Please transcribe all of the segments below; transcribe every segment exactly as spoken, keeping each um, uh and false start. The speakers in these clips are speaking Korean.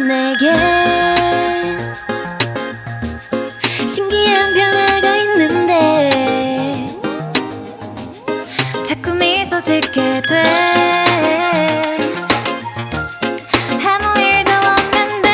내게 신기한 변화가 있는데 자꾸 미소 짓게 돼. 아무 일도 없는데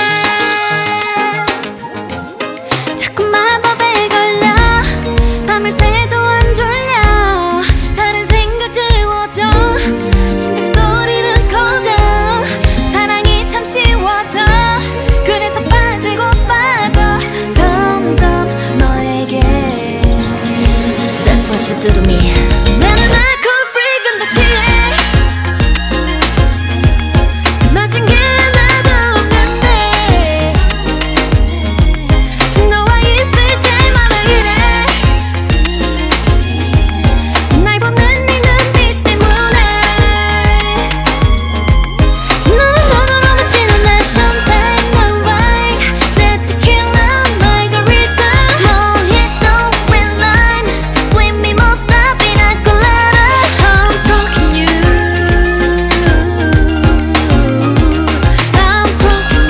자꾸 마법에 걸려 밤을 새도 안 졸려. 다른 생각 지워져 심장 소리는 커져. 사랑이 참 쉬워져. 그래서 빠지고 빠져 점점 너에게. That's what you do to me. 나는 알코올 free 근데 취해. 마신 게 하나도 없는데 너와 있을 때마다 이래. 날 보는 네 눈빛 때문에. 너는 눈으로 마시는 날 champagne 난 wine 내 tequila margarita mojito with lime sweet mimosa pina colada. I'm talking you I'm talking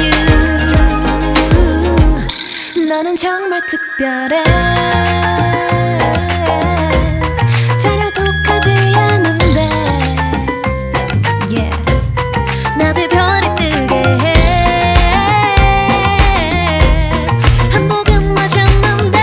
you. 너는 정말 특별해. 전혀 독하지 않은데 yeah. 낮에 별이 뜨게 해. 한 모금 마셨는데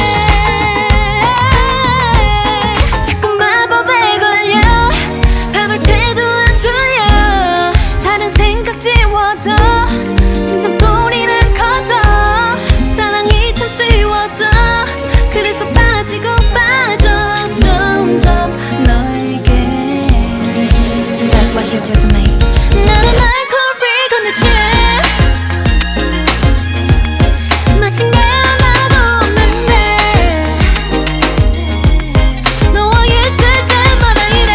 자꾸 마법에 걸려. 밤을 새도 안 졸려. 다른 생각 지워져. 심장 소리는 커져. 사랑이 참 쉬워져. 그래서 빠지고 빠져 점점 너에게. That's what you do to me. 나는 알코올 free 근데 취해. 마신 게 하나도 없는데 너와 있을 때마다 이래.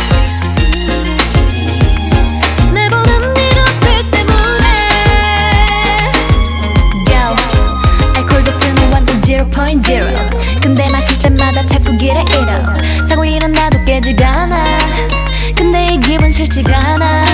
내 보는 네 눈빛 때문에. Yo, 알코올 도수는 완전 zero point zero. 근데 마실 때마다 자꾸 길에 잃어. 자고 일어나도 깨지가 않아. 근데 이 기분 싫지가 않아.